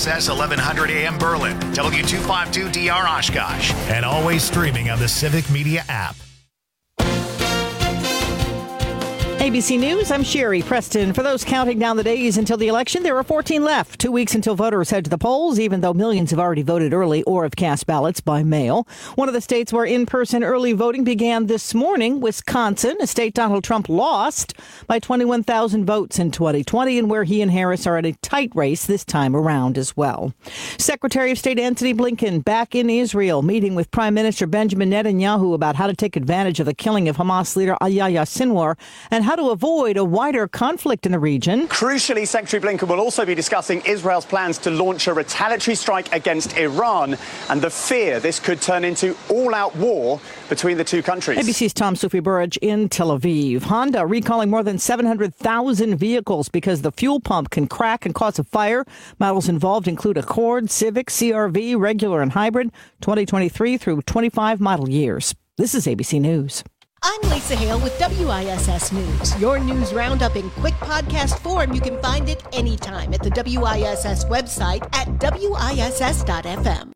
WISS 1100 AM Berlin, W252DR Oshkosh, and always streaming on the Civic Media app. ABC News, I'm Sherry Preston. For those counting down the days until the election, there are 14 left. 2 weeks until voters head to the polls, even though millions have already voted early or have cast ballots by mail. One of the states where in-person early voting began this morning, Wisconsin, a state Donald Trump lost by 21,000 votes in 2020, and where he and Harris are in a tight race this time around as well. Secretary of State Antony Blinken back in Israel, meeting with Prime Minister Benjamin Netanyahu about how to take advantage of the killing of Hamas leader Yahya Sinwar and how to avoid a wider conflict in the region. Crucially, Secretary Blinken will also be discussing Israel's plans to launch a retaliatory strike against Iran and the fear this could turn into all-out war between the two countries. ABC's Tom Sophie Burrage in Tel Aviv. Honda recalling more than 700,000 vehicles because the fuel pump can crack and cause a fire. Models involved include Accord, Civic, CR-V, regular and hybrid, 2023 through 25 model years. This is ABC News. I'm Lisa Hale with WISS News. Your news roundup in quick podcast form. You can find it anytime at the WISS website at WISS.FM.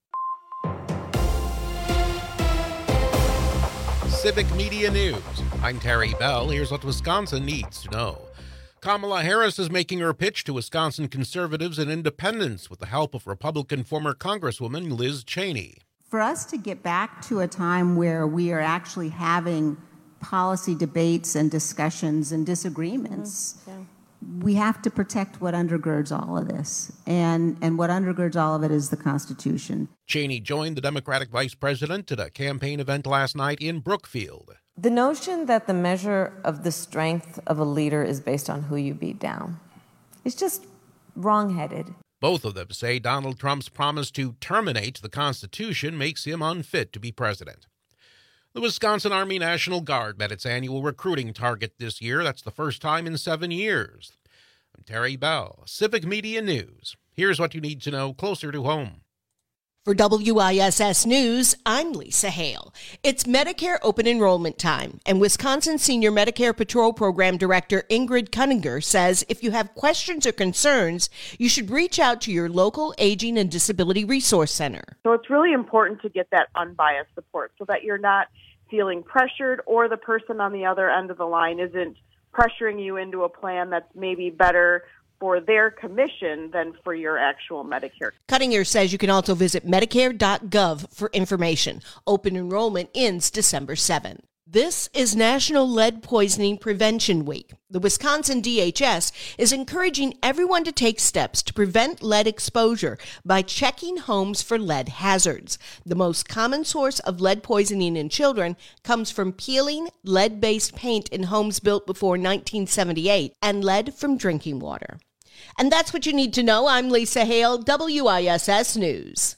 Civic Media News. I'm Terry Bell. Here's what Wisconsin needs to know. Kamala Harris is making her pitch to Wisconsin conservatives and independents with the help of Republican former Congresswoman Liz Cheney. For us to get back to a time where we are actually having policy debates and discussions and disagreements, we have to protect what undergirds all of this. And what undergirds all of it is the Constitution. Cheney joined the Democratic vice president at a campaign event last night in Brookfield. The notion that the measure of the strength of a leader is based on who you beat down is just wrong-headed. Both of them say Donald Trump's promise to terminate the Constitution makes him unfit to be president. The Wisconsin Army National Guard met its annual recruiting target this year. That's the first time in 7 years. I'm Terry Bell, Civic Media News. Here's what you need to know closer to home. For WISS News, I'm Lisa Hale. It's Medicare open enrollment time, and Wisconsin Senior Medicare Patrol Program Director Ingrid Cunninger says if you have questions or concerns, you should reach out to your local Aging and Disability Resource Center. So it's really important to get that unbiased support so that you're not feeling pressured or the person on the other end of the line isn't pressuring you into a plan that's maybe better for their commission than for your actual Medicare. Cunninger says you can also visit Medicare.gov for information. Open enrollment ends December 7th. This is National Lead Poisoning Prevention Week. The Wisconsin DHS is encouraging everyone to take steps to prevent lead exposure by checking homes for lead hazards. The most common source of lead poisoning in children comes from peeling lead-based paint in homes built before 1978 and lead from drinking water. And that's what you need to know. I'm Lisa Hale, WISS News.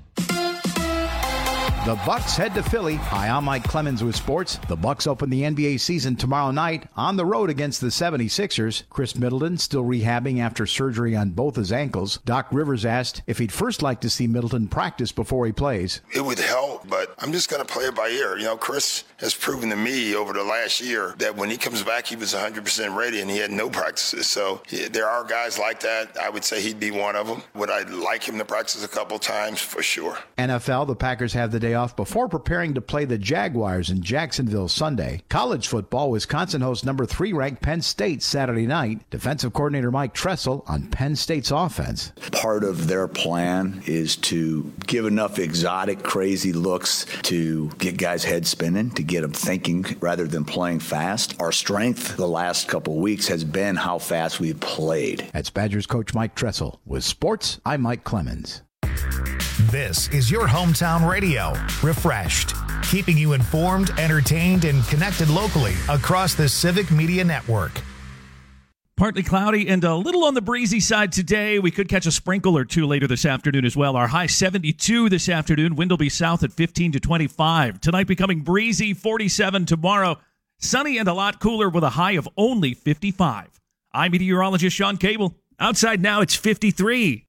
The Bucks head to Philly. Hi, I'm Mike Clemens with sports. The Bucks open the NBA season tomorrow night on the road against the 76ers. Chris Middleton still rehabbing after surgery on both his ankles. Doc Rivers asked if he'd first like to see Middleton practice before he plays. It would help, but I'm just going to play it by ear. You know, Chris has proven to me over the last year that when he comes back, he was 100% ready and he had no practices. So there are guys like that. I would say he'd be one of them. Would I like him to practice a couple times? For sure. NFL, the Packers have the day off before preparing to play the Jaguars in Jacksonville Sunday. College football, Wisconsin hosts number 3 ranked Penn State Saturday night. Defensive coordinator Mike Tressel on Penn State's offense. Part of their plan is to give enough exotic, crazy looks to get guys' heads spinning, to get them thinking rather than playing fast. Our strength the last couple of weeks has been how fast we've played. That's Badgers coach Mike Tressel. With sports, I'm Mike Clemens. This is your hometown radio, refreshed, keeping you informed, entertained, and connected locally across the Civic Media Network. Partly cloudy and a little on the breezy side today. We could catch a sprinkle or two later this afternoon as well. Our high 72 this afternoon. Wind will be south at 15 to 25. Tonight becoming breezy, 47 tomorrow. Sunny and a lot cooler with a high of only 55. I'm meteorologist Sean Cable. Outside now it's 53.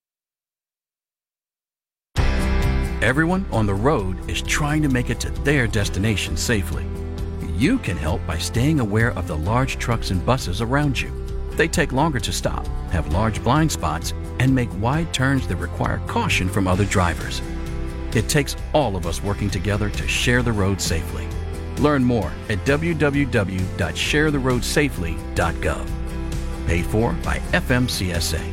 Everyone on the road is trying to make it to their destination safely. You can help by staying aware of the large trucks and buses around you. They take longer to stop, have large blind spots, and make wide turns that require caution from other drivers. It takes all of us working together to share the road safely. Learn more at www.sharetheroadsafely.gov. Paid for by FMCSA.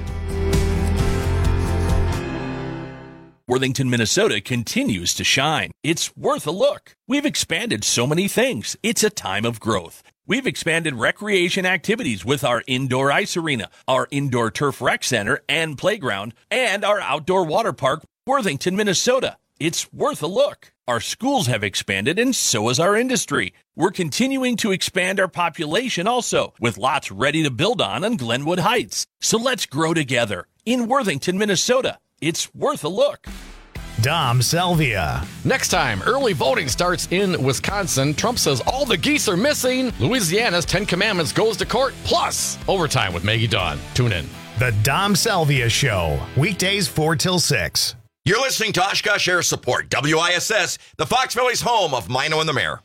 Worthington, Minnesota continues to shine. It's worth a look. We've expanded so many things. It's a time of growth. We've expanded recreation activities with our indoor ice arena, our indoor turf rec center and playground, and our outdoor water park, Worthington, Minnesota. It's worth a look. Our schools have expanded, and so has our industry. We're continuing to expand our population also, with lots ready to build on Glenwood Heights. So let's grow together in Worthington, Minnesota. It's worth a look. Dom Selvia. Next time, early voting starts in Wisconsin. Trump says all the geese are missing. Louisiana's 10 Commandments goes to court. Plus, overtime with Maggie Dawn. Tune in. The Dom Selvia Show. Weekdays 4 till 6. You're listening to Oshkosh Air Support, WISS, the Fox Valley's home of Mino and the Mayor.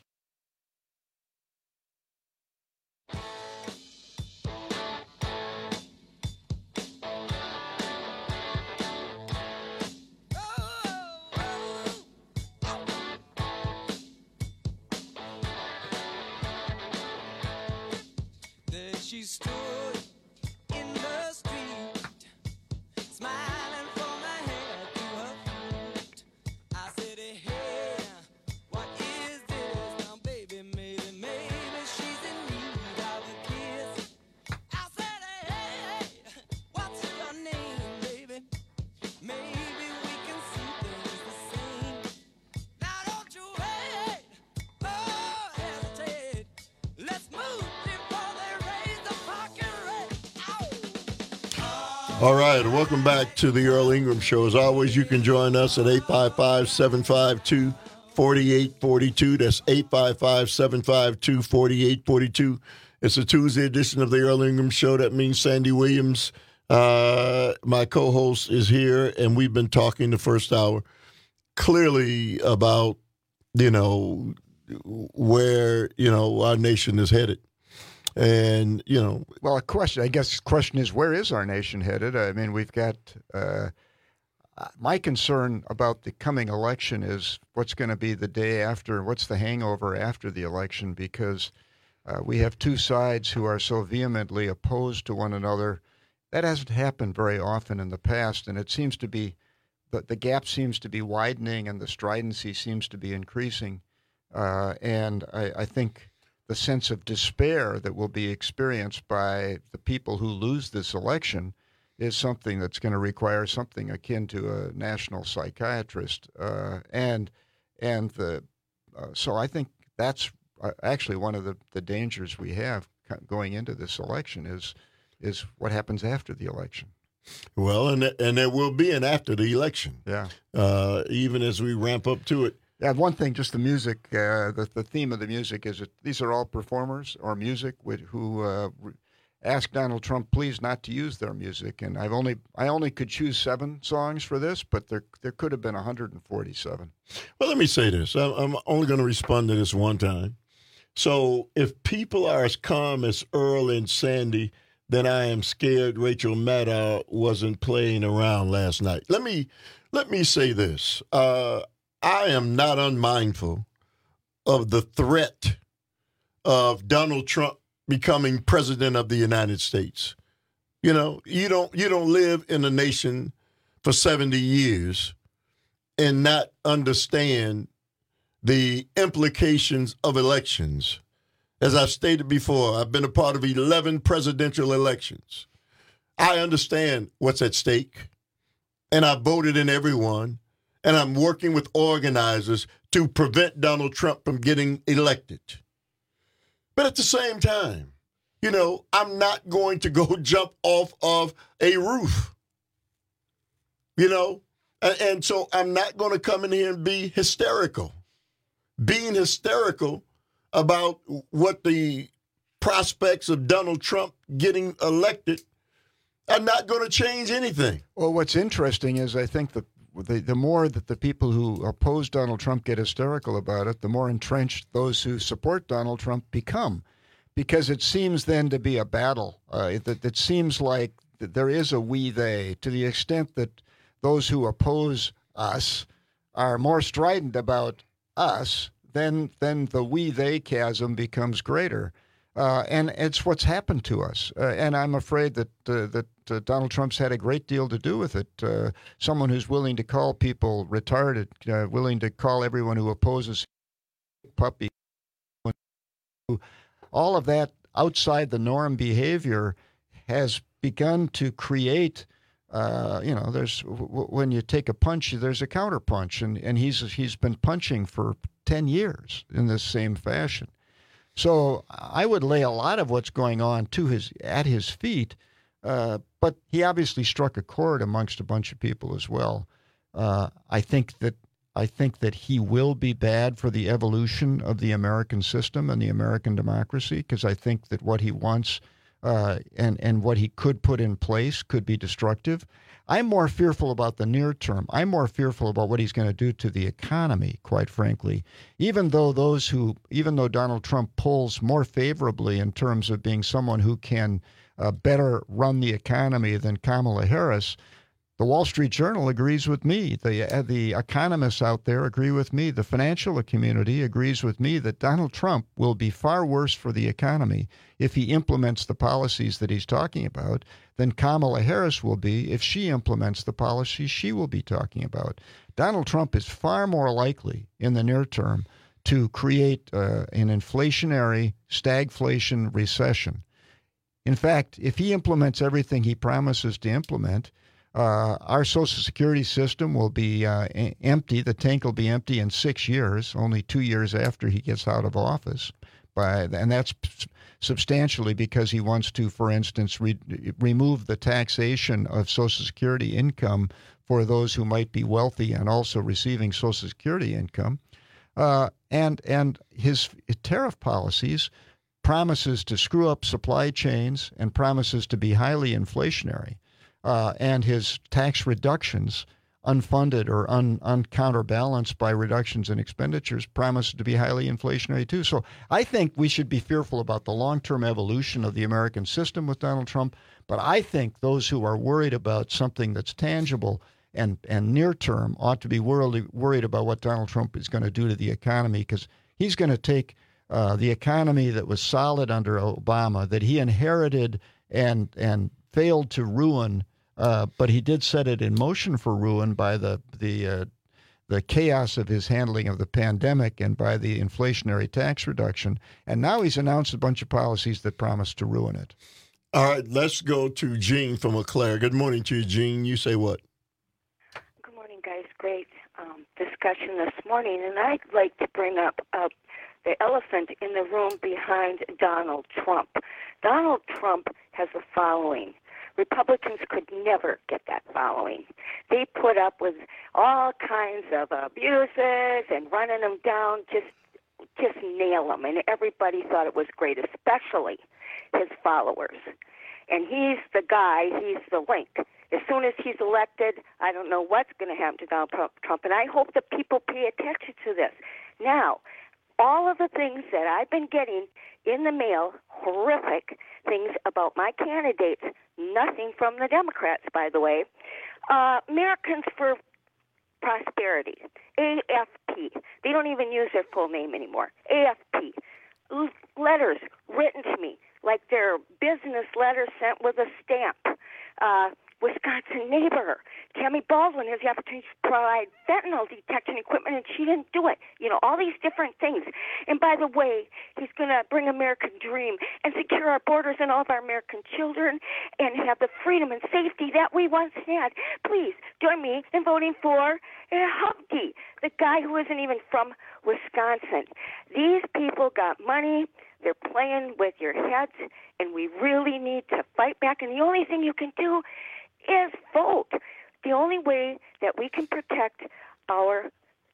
She stood in the street, smiling from her head to her feet. I said, hey, what is this? Now, baby, maybe she's in need of a kiss. I said, hey, what's your name, baby? Maybe we can see things the same. Now, don't you wait, oh, hesitate. Let's move. All right, welcome back to the Earl Ingram Show. As always, you can join us at 855-752-4842. That's 855-752-4842. It's a Tuesday edition of the Earl Ingram Show. That means Sandy Williams, my co-host, is here, and we've been talking the first hour clearly about, where, our nation is headed. And, well, the question is, where is our nation headed? I mean, we've got, my concern about the coming election is what's going to be the day after, what's the hangover after the election, because we have two sides who are so vehemently opposed to one another. That hasn't happened very often in the past, and it seems to be, the gap seems to be widening and the stridency seems to be increasing. And I think the sense of despair that will be experienced by the people who lose this election is something that's going to require something akin to a national psychiatrist. So I think that's actually one of the dangers we have going into this election is what happens after the election. Well, and there will be an after the election. Yeah. Even as we ramp up to it. Yeah, one thing, just the music. The theme of the music is that these are all performers or music who asked Donald Trump please not to use their music, and I only could choose 7 songs for this, but there could have been 147. Well, let me say this. I'm only going to respond to this one time. So if people are as calm as Earl and Sandy, then I am scared Rachel Maddow wasn't playing around last night. Let me say this. I am not unmindful of the threat of Donald Trump becoming president of the United States. You don't live in a nation for 70 years and not understand the implications of elections. As I've stated before, I've been a part of 11 presidential elections. I understand what's at stake, and I voted in every one. And I'm working with organizers to prevent Donald Trump from getting elected. But at the same time, I'm not going to go jump off of a roof. And so I'm not going to come in here and be hysterical. Being hysterical about what the prospects of Donald Trump getting elected are not going to change anything. Well, what's interesting is I think the more that the people who oppose Donald Trump get hysterical about it, the more entrenched those who support Donald Trump become. because it seems then to be a battle. It seems like that there is a we they, to the extent that those who oppose us are more strident about us, then the we they chasm becomes greater. And it's what's happened to us. And I'm afraid that Donald Trump's had a great deal to do with it. Someone who's willing to call people retarded, willing to call everyone who opposes puppy. All of that outside the norm behavior has begun to create, there's when you take a punch, there's a counter punch, and he's been punching for 10 years in this same fashion. So I would lay a lot of what's going on at his feet, but he obviously struck a chord amongst a bunch of people as well. I think that he will be bad for the evolution of the American system and the American democracy, because I think that what he wants and what he could put in place could be destructive. I'm more fearful about the near term. I'm more fearful about what he's going to do to the economy, quite frankly. Even though Donald Trump polls more favorably in terms of being someone who can better run the economy than Kamala Harris, the Wall Street Journal agrees with me. The economists out there agree with me. The financial community agrees with me that Donald Trump will be far worse for the economy if he implements the policies that he's talking about than Kamala Harris will be if she implements the policies she will be talking about. Donald Trump is far more likely in the near term to create an inflationary stagflation recession. In fact, if he implements everything he promises to implement, our Social Security system will be empty. The tank will be empty in 6 years, only 2 years after he gets out of office. And that's substantially because he wants to, for instance, remove the taxation of Social Security income for those who might be wealthy and also receiving Social Security income. And his tariff policies promises to screw up supply chains and promises to be highly inflationary. And his tax reductions, unfunded or uncounterbalanced by reductions in expenditures, promise to be highly inflationary too. So I think we should be fearful about the long-term evolution of the American system with Donald Trump. But I think those who are worried about something that's tangible and near-term ought to be worried about what Donald Trump is going to do to the economy, because he's going to take the economy that was solid under Obama, that he inherited and failed to ruin, but he did set it in motion for ruin by the chaos of his handling of the pandemic and by the inflationary tax reduction. And now he's announced a bunch of policies that promise to ruin it. All right, let's go to Jean from Eau Claire. Good morning to you, Jean. You say what? Good morning, guys. Great discussion this morning. And I'd like to bring up the elephant in the room behind Donald Trump. Donald Trump has a following. Republicans could never get that following. They put up with all kinds of abuses and running them down, just nail them. And everybody thought it was great, especially his followers. And he's the guy, he's the link. As soon as he's elected, I don't know what's going to happen to Donald Trump. And I hope that people pay attention to this. Now, all of the things that I've been getting in the mail, horrific things about my candidates, nothing from the Democrats, by the way. Americans for Prosperity, AFP. They don't even use their full name anymore. AFP. Letters written to me, like they're business letters sent with a stamp. Wisconsin neighbor, Tammy Baldwin, has the opportunity to provide fentanyl detection equipment, and she didn't do it. You know, all these different things. And by the way, he's going to bring American dream and secure our borders and all of our American children and have the freedom and safety that we once had. Please join me in voting for Humke, the guy who isn't even from Wisconsin. These people got money. They're playing with your heads, and we really need to fight back. And the only thing you can do is vote. The only way that we can protect our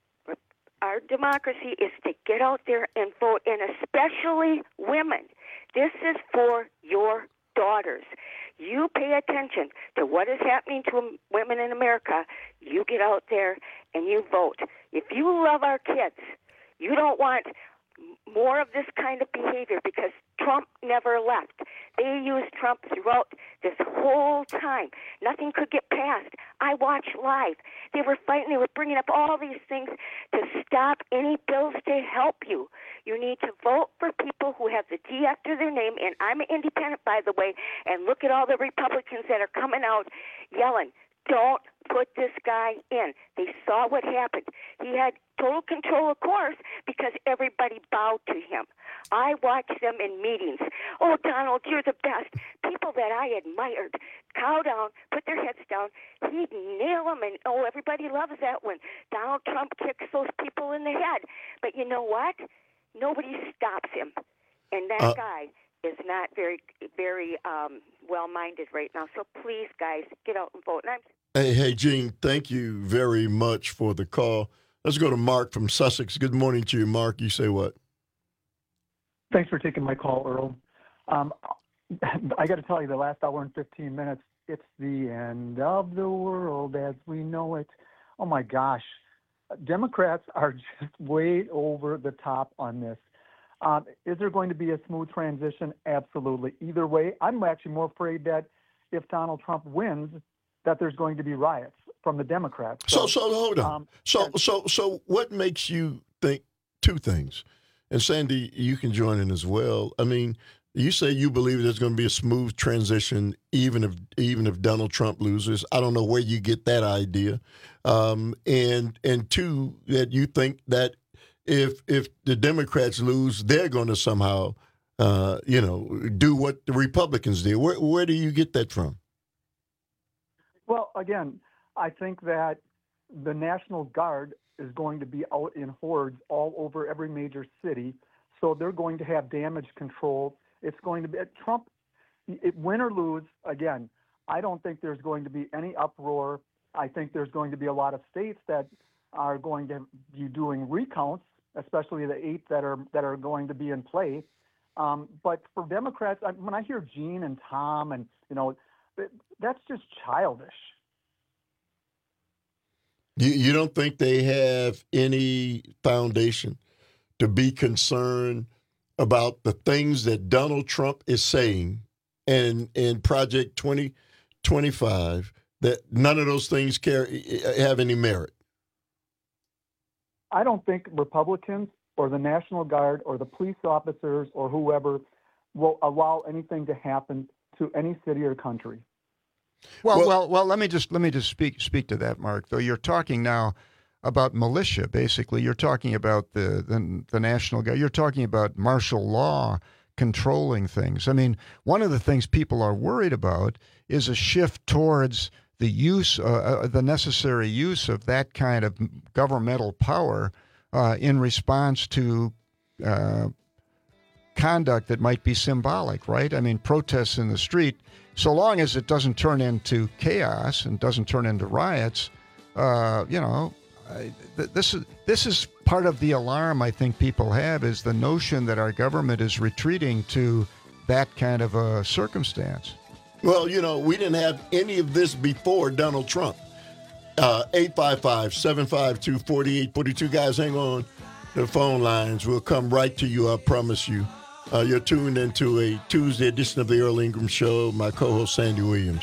democracy is to get out there and vote, and especially women. This is for your daughters. You pay attention to what is happening to women in America. You get out there and you vote. If you love our kids, you don't want more of this kind of behavior because Trump never left. They used Trump throughout this whole time. Nothing could get passed. I watched live. They were fighting. They were bringing up all these things to stop any bills to help you. You need to vote for people who have the D after their name, and I'm an independent, by the way, and look at all the Republicans that are coming out yelling, don't put this guy in. They saw what happened. He had total control, of course, because everybody bowed to him. I watched them in meetings. Oh, Donald, you're the best. People that I admired cow down, put their heads down. He'd nail them, and, oh, everybody loves that when Donald Trump kicks those people in the head. But you know what? Nobody stops him. And that guy is not very, very well-minded right now. So please, guys, get out and vote. And Hey, Gene, thank you very much for the call. Let's go to Mark from Sussex. Good morning to you, Mark. You say what? Thanks for taking my call, Earl. I got to tell you, the last hour and 15 minutes, it's the end of the world as we know it. Oh, my gosh. Democrats are just way over the top on this. Is there going to be a smooth transition? Absolutely. Either way, I'm actually more afraid that if Donald Trump wins, that there's going to be riots from the Democrats. So hold on. So what makes you think two things? And Sandy, you can join in as well. I mean, you say you believe there's going to be a smooth transition, even if Donald Trump loses. I don't know where you get that idea. And two, that you think that if the Democrats lose, they're going to somehow, do what the Republicans did. Where do you get that from? Well, again, I think that the National Guard is going to be out in hordes all over every major city, so they're going to have damage control. It's going to be Trump, win or lose, again, I don't think there's going to be any uproar. I think there's going to be a lot of states that are going to be doing recounts, especially the 8 that are going to be in play. But for Democrats, when I hear Gene and Tom and, that's just childish. You don't think they have any foundation to be concerned about the things that Donald Trump is saying and in Project 2025, that none of those things have any merit? I don't think Republicans or the National Guard or the police officers or whoever will allow anything to happen to any city or country. Well. Let me just speak to that, Mark. Though you're talking now about militia, basically, you're talking about the National Guard. You're talking about martial law controlling things. I mean, one of the things people are worried about is a shift towards the use, the necessary use of that kind of governmental power in response to conduct that might be symbolic, right? I mean, protests in the street. So long as it doesn't turn into chaos and doesn't turn into riots, this is part of the alarm I think people have, is the notion that our government is retreating to that kind of a circumstance. Well, we didn't have any of this before Donald Trump. 855-752-4842. Guys, hang on the phone lines. We'll come right to you, I promise you. You're tuned into a Tuesday edition of the Earl Ingram Show. My co-host, Sandy Williams.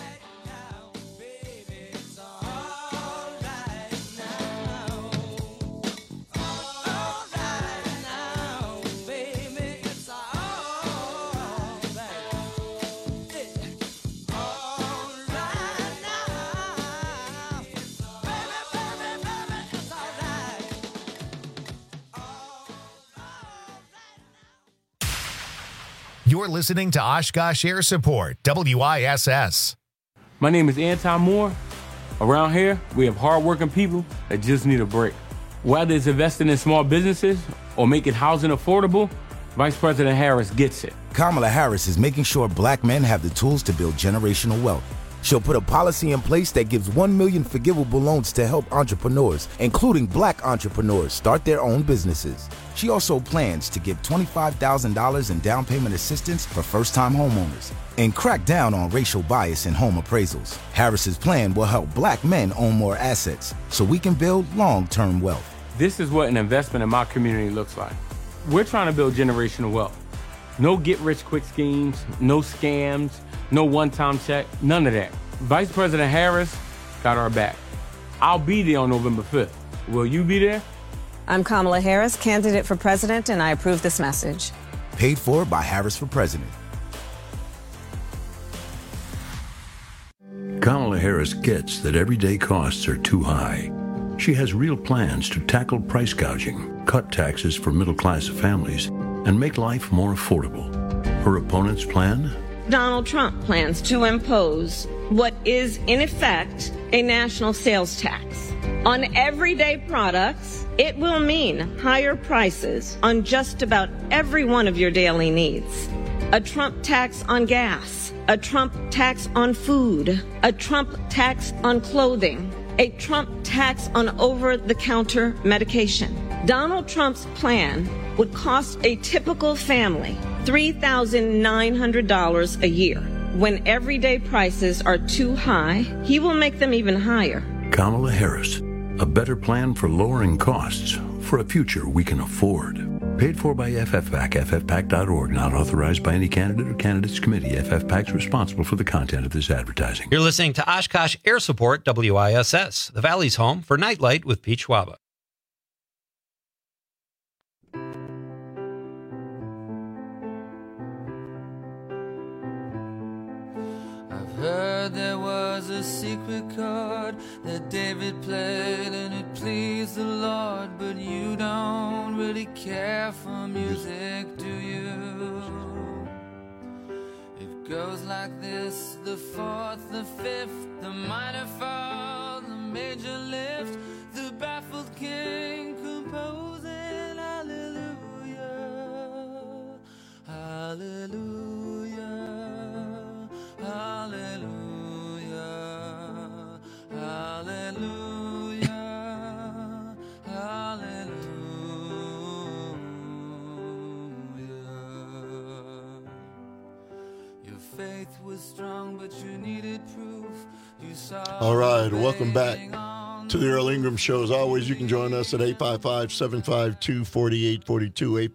You're listening to Oshkosh Air Support, WISS. My name is Anton Moore. Around here, we have hardworking people that just need a break. Whether it's investing in small businesses or making housing affordable, Vice President Harris gets it. Kamala Harris is making sure black men have the tools to build generational wealth. She'll put a policy in place that gives 1 million forgivable loans to help entrepreneurs, including black entrepreneurs, start their own businesses. She also plans to give $25,000 in down payment assistance for first-time homeowners and crack down on racial bias in home appraisals. Harris's plan will help black men own more assets so we can build long-term wealth. This is what an investment in my community looks like. We're trying to build generational wealth. No get-rich-quick schemes, no scams, no one-time check, none of that. Vice President Harris got our back. I'll be there on November 5th. Will you be there? I'm Kamala Harris, candidate for president, and I approve this message. Paid for by Harris for President. Kamala Harris gets that everyday costs are too high. She has real plans to tackle price gouging, cut taxes for middle-class families, and make life more affordable. Her opponent's plan? Donald Trump plans to impose what is, in effect, a national sales tax. On everyday products, it will mean higher prices on just about every one of your daily needs. A Trump tax on gas, a Trump tax on food, a Trump tax on clothing, a Trump tax on over-the-counter medication. Donald Trump's plan would cost a typical family $3,900 a year. When everyday prices are too high, he will make them even higher. Kamala Harris, a better plan for lowering costs for a future we can afford. Paid for by FFPAC, ffpac.org, not authorized by any candidate or candidates committee. FFPAC is responsible for the content of this advertising. You're listening to Oshkosh Air Support, WISS, the Valley's home for Nightlight with Pete Schwaba. Heard there was a secret chord that David played and it pleased the Lord, but you don't really care for music, do you? It goes like this: the fourth, the fifth, the minor fall, the major lift, the baffled king composing hallelujah, hallelujah, hallelujah, hallelujah, hallelujah. Your faith was strong, but you needed proof. You saw. All right, welcome back to the Earl Ingram Show. As always, you can join us at 855-752-4842,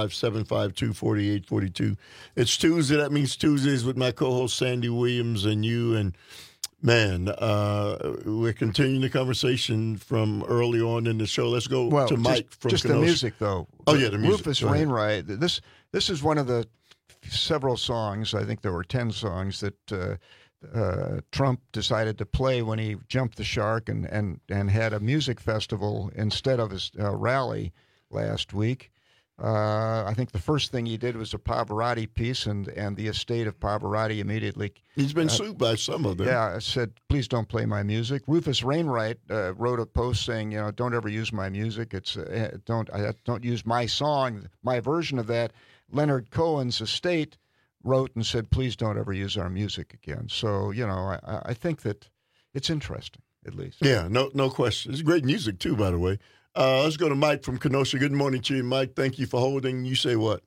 855-752-4842. It's Tuesday. That means Tuesdays with my co-host Sandy Williams and you. And, man, we're continuing the conversation from early on in the show. Let's go to Mike from just Kenosha. The music, though. Oh, yeah, the music. Rufus Wainwright. This is one of the several songs, I think there were 10 songs, that Trump decided to play when he jumped the shark and had a music festival instead of his rally last week. I think the first thing he did was a Pavarotti piece, and the estate of Pavarotti immediately... He's been sued by some of them. Yeah, said, please don't play my music. Rufus Wainwright wrote a post saying, don't ever use my music. It's don't use my song, my version of that. Leonard Cohen's estate wrote and said, please don't ever use our music again. So, I think that it's interesting, at least. Yeah, no question. It's great music, too, by the way. Let's go to Mike from Kenosha. Good morning to you, Mike. Thank you for holding. You say what?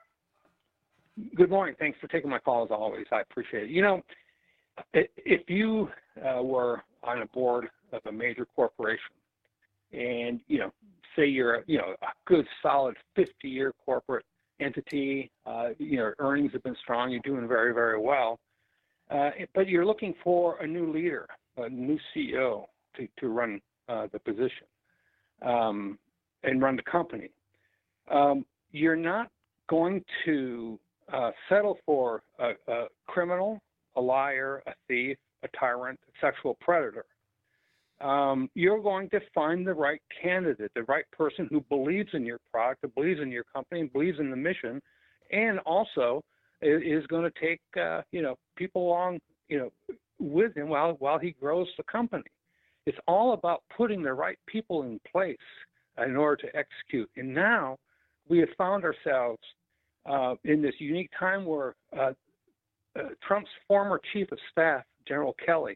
Good morning. Thanks for taking my call, as always. I appreciate it. If you were on a board of a major corporation and, say you're a good, solid 50-year corporate entity, earnings have been strong, you're doing very, very well, but you're looking for a new leader, a new CEO to run the position and run the company. You're not going to settle for a criminal, a liar, a thief, a tyrant, a sexual predator. You're going to find the right candidate, the right person who believes in your product, who believes in your company, believes in the mission, and also is going to take people along with him while he grows the company. It's all about putting the right people in place in order to execute. And now we have found ourselves in this unique time where Trump's former chief of staff, General Kelly,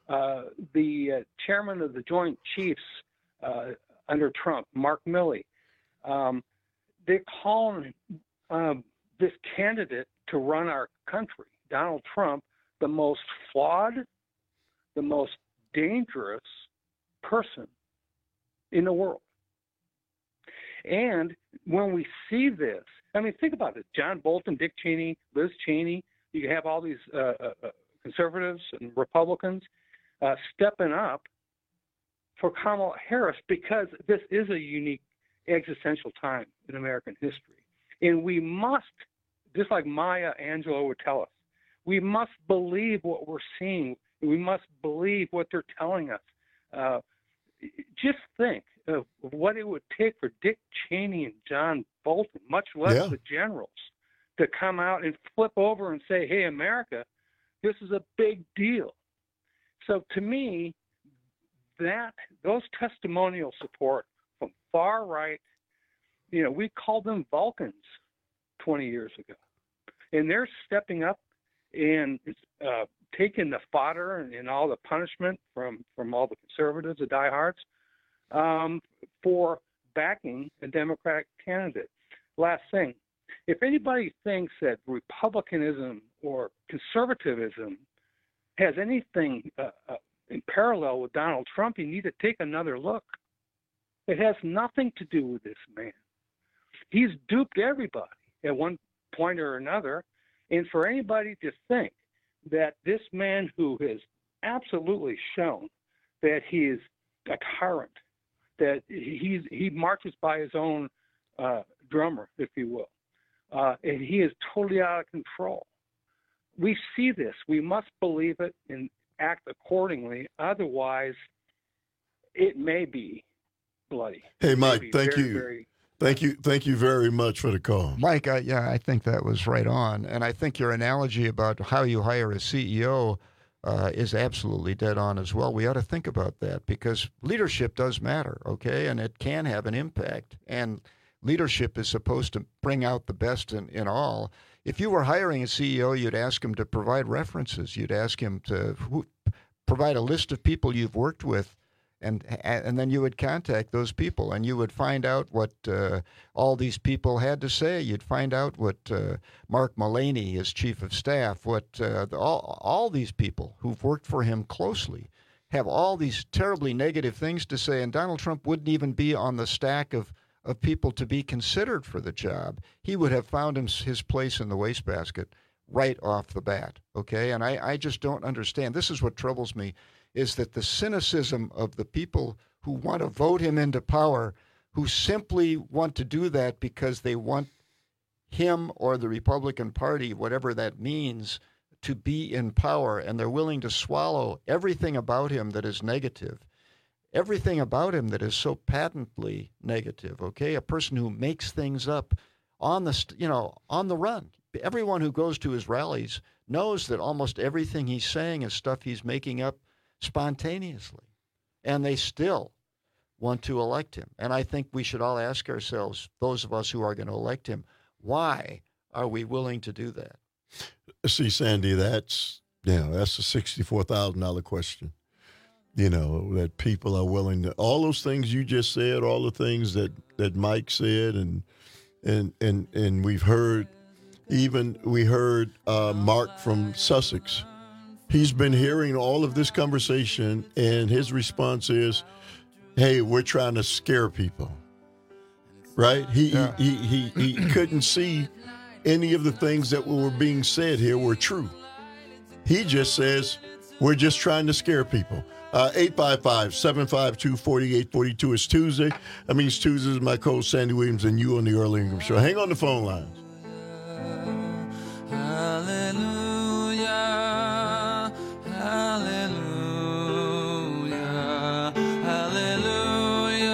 the chairman of the Joint Chiefs under Trump, Mark Milley, they're calling this candidate to run our country, Donald Trump, the most flawed, the most dangerous person in the world. And when we see this, I mean, think about this: John Bolton, Dick Cheney, Liz Cheney. You have all these conservatives and Republicans stepping up for Kamala Harris, because this is a unique existential time in American history. And we must, just like Maya Angelou would tell us, we must believe what we're seeing. We must believe what they're telling us. Just think of what it would take for Dick Cheney and John Bolton, much less the generals, to come out and flip over and say, hey, America, this is a big deal. So to me, those testimonial support from far right, we called them Vulcans 20 years ago. And they're stepping up and taking the fodder and all the punishment from all the conservatives, the diehards, for backing a Democratic candidate. Last thing, if anybody thinks that republicanism or conservatism has anything in parallel with Donald Trump, you need to take another look. It has nothing to do with this man. He's duped everybody at one point or another. And for anybody to think that this man, who has absolutely shown that he is a tyrant, that he marches by his own drummer, if you will, and he is totally out of control. We see this. We must believe it and act accordingly. Otherwise, it may be bloody. Hey, Mike, thank you. Thank you very much for the call. Mike, I think that was right on. And I think your analogy about how you hire a CEO is absolutely dead on as well. We ought to think about that, because leadership does matter, okay? And it can have an impact. And leadership is supposed to bring out the best in all. If you were hiring a CEO, you'd ask him to provide references. You'd ask him to provide a list of people you've worked with, and then you would contact those people, and you would find out what all these people had to say. You'd find out what Mark Mullaney, his chief of staff, what all these people who've worked for him closely have all these terribly negative things to say, and Donald Trump wouldn't even be on the stack of people to be considered for the job. He would have found his place in the wastebasket right off the bat, okay? And I just don't understand. This is what troubles me, is that the cynicism of the people who want to vote him into power, who simply want to do that because they want him or the Republican Party, whatever that means, to be in power, and they're willing to swallow everything about him that is negative. Everything about him that is so patently negative, okay? A person who makes things up on the run. Everyone who goes to his rallies knows that almost everything he's saying is stuff he's making up spontaneously. And they still want to elect him. And I think we should all ask ourselves, those of us who are going to elect him, why are we willing to do that? See, Sandy, that's a $64,000 question. That people are willing to, all those things you just said, all the things that Mike said, and we heard Mark from Sussex. He's been hearing all of this conversation, and his response is, hey, we're trying to scare people. Right? He couldn't see any of the things that were being said here were true. He just says, we're just trying to scare people. 855-752-4842 is Tuesday. That means Tuesday is my co-host Sandy Williams and you on the Earl Ingram Show. Hang on the phone lines. Hallelujah, hallelujah, hallelujah,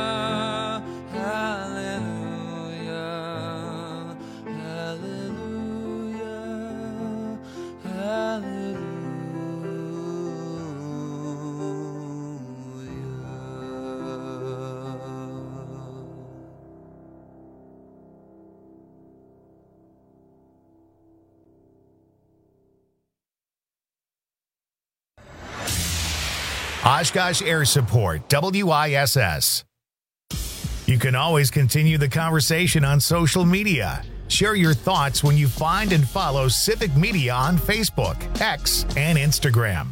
hallelujah, hallelujah, hallelujah. Oshkosh Air Support, WISS. You can always continue the conversation on social media. Share your thoughts when you find and follow Civic Media on Facebook, X, and Instagram.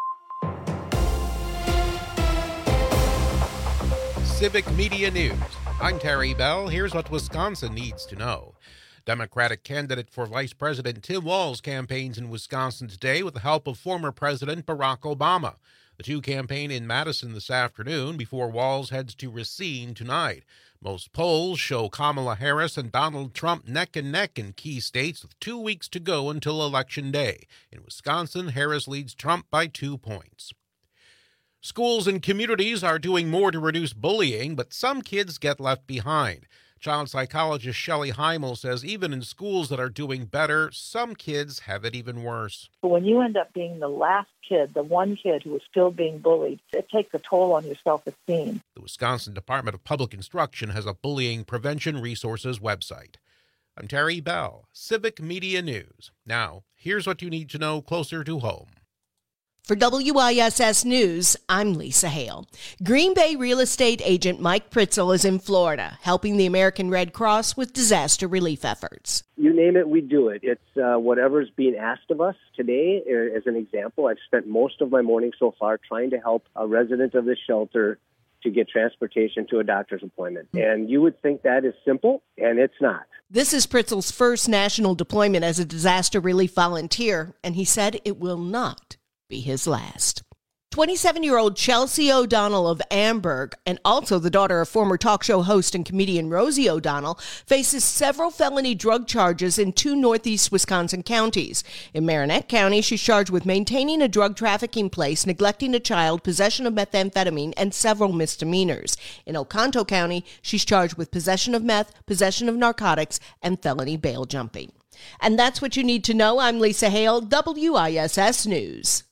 Civic Media News I'm Terry Bell. Here's what Wisconsin needs to know. Democratic candidate for Vice President Tim Walz campaigns in Wisconsin today with the help of former President Barack Obama. The two campaign in Madison this afternoon before Walz heads to Racine tonight. Most polls show Kamala Harris and Donald Trump neck and neck in key states with 2 weeks to go until Election Day. In Wisconsin, Harris leads Trump by 2 points. Schools and communities are doing more to reduce bullying, but some kids get left behind. Child psychologist Shelley Heimel says even in schools that are doing better, some kids have it even worse. But when you end up being the last kid, the one kid who is still being bullied, it takes a toll on your self-esteem. The Wisconsin Department of Public Instruction has a bullying prevention resources website. I'm Terry Bell, Civic Media News. Now, here's what you need to know closer to home. For WISS News, I'm Lisa Hale. Green Bay real estate agent Mike Pritzel is in Florida, helping the American Red Cross with disaster relief efforts. You name it, we do it. It's whatever's being asked of us. Today, as an example, I've spent most of my morning so far trying to help a resident of this shelter to get transportation to a doctor's appointment. And you would think that is simple, and it's not. This is Pritzel's first national deployment as a disaster relief volunteer, and he said it will not be his last. 27-year-old Chelsea O'Donnell of Amberg, and also the daughter of former talk show host and comedian Rosie O'Donnell, faces several felony drug charges in 2 northeast Wisconsin counties. In Marinette County, she's charged with maintaining a drug trafficking place, neglecting a child, possession of methamphetamine, and several misdemeanors. In Oconto County, she's charged with possession of meth, possession of narcotics, and felony bail jumping. And that's what you need to know. I'm Lisa Hale, WISS News.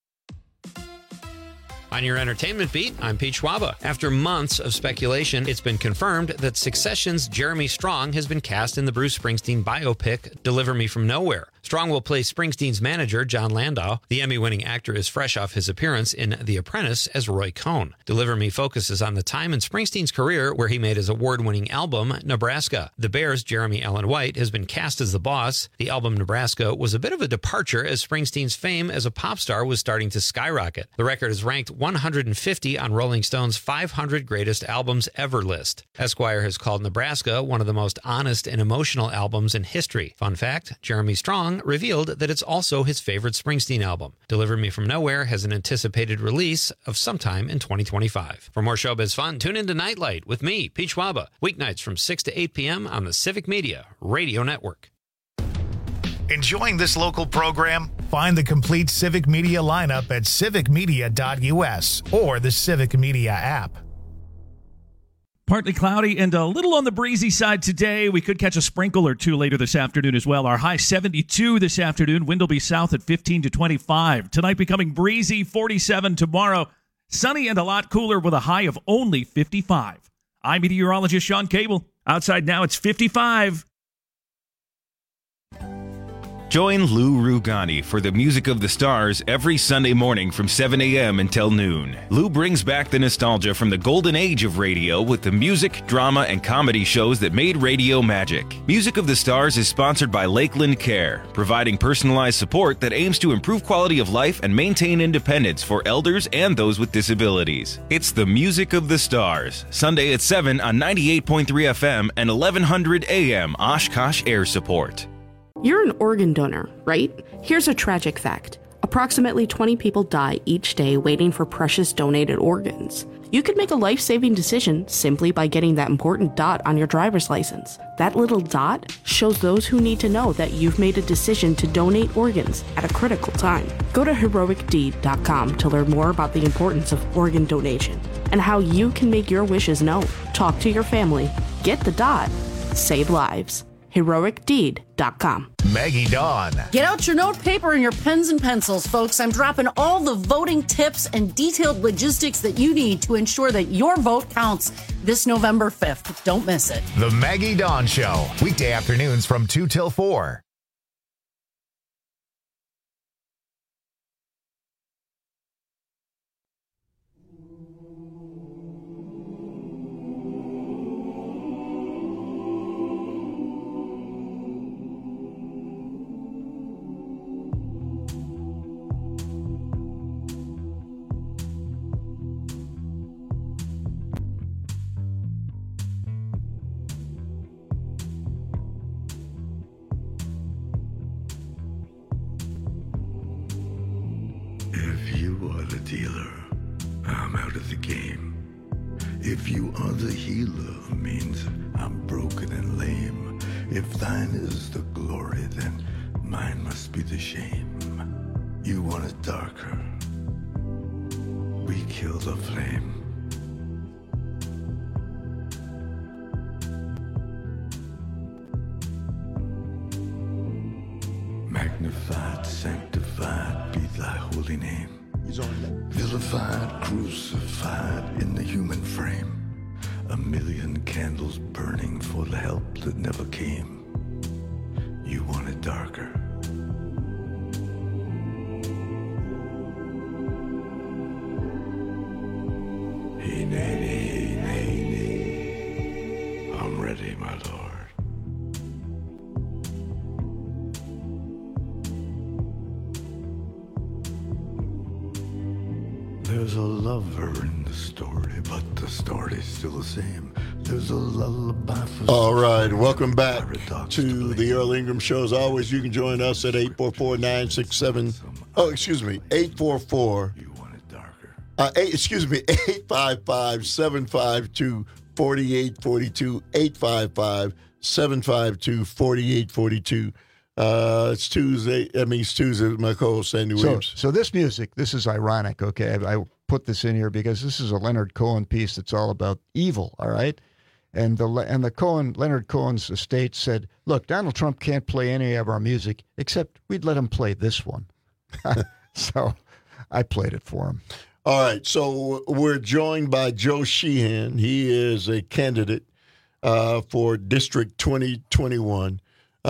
On your entertainment beat, I'm Pete Schwaba. After months of speculation, it's been confirmed that Succession's Jeremy Strong has been cast in the Bruce Springsteen biopic, Deliver Me From Nowhere. Strong will play Springsteen's manager, John Landau. The Emmy-winning actor is fresh off his appearance in The Apprentice as Roy Cohn. Deliver Me focuses on the time in Springsteen's career where he made his award-winning album, Nebraska. The Bears' Jeremy Allen White has been cast as the boss. The album Nebraska was a bit of a departure as Springsteen's fame as a pop star was starting to skyrocket. The record is ranked 150 on Rolling Stone's 500 Greatest Albums Ever list. Esquire has called Nebraska one of the most honest and emotional albums in history. Fun fact, Jeremy Strong revealed that it's also his favorite Springsteen album. Deliver Me From Nowhere has an anticipated release of sometime in 2025. For more showbiz fun, tune into Nightlight with me, Pete Schwaba, weeknights from 6 to 8 p.m. on the Civic Media Radio Network. Enjoying this local program? Find the complete Civic Media lineup at civicmedia.us or the Civic Media app. Partly cloudy and a little on the breezy side today. We could catch a sprinkle or two later this afternoon as well. Our high 72 this afternoon. Wind will be south at 15 to 25. Tonight becoming breezy, 47 tomorrow. Sunny and a lot cooler with a high of only 55. I'm meteorologist Sean Cable. Outside now it's 55. Join Lou Rugani for the Music of the Stars every Sunday morning from 7 a.m. until noon. Lou brings back the nostalgia from the golden age of radio with the music, drama, and comedy shows that made radio magic. Music of the Stars is sponsored by Lakeland Care, providing personalized support that aims to improve quality of life and maintain independence for elders and those with disabilities. It's the Music of the Stars, Sunday at 7 on 98.3 FM and 1100 AM Oshkosh Air Support. You're an organ donor, right? Here's a tragic fact. Approximately 20 people die each day waiting for precious donated organs. You could make a life-saving decision simply by getting that important dot on your driver's license. That little dot shows those who need to know that you've made a decision to donate organs at a critical time. Go to heroicdeed.com to learn more about the importance of organ donation and how you can make your wishes known. Talk to your family. Get the dot. Save lives. heroicdeed.com. Maggie Dawn. Get out your note paper and your pens and pencils, folks. I'm dropping all the voting tips and detailed logistics that you need to ensure that your vote counts this November 5th. Don't miss it. The Maggie Dawn Show, weekday afternoons from 2 till 4. dealer, I'm out of the game. If you are the healer, means I'm broken and lame. If thine is the glory, then mine must be the shame. You want it darker, we kill the flame. Magnified, sanctified be thy holy name. He's on that. Vilified, crucified in the human frame. A million candles burning for the help that never came. You want it darker. Hey, nay, nay, nay, nay. I'm ready, my lord. There's a lover in the story, but the story's still the same. There's a lullaby for... All right, welcome back to the Earl Ingram Show. As always, you can join us at 844-967... Oh, excuse me, 844... 855-752-4842, 855-752-4842. It's Tuesday. That means Tuesday with my co-host, Sandy Williams. So this music, this is ironic, okay? I put this in here because this is a Leonard Cohen piece that's all about evil, all right? And the Leonard Cohen's estate said, look, Donald Trump can't play any of our music except we'd let him play this one. So I played it for him. All right, so we're joined by Joe Sheehan. He is a candidate for District 2021.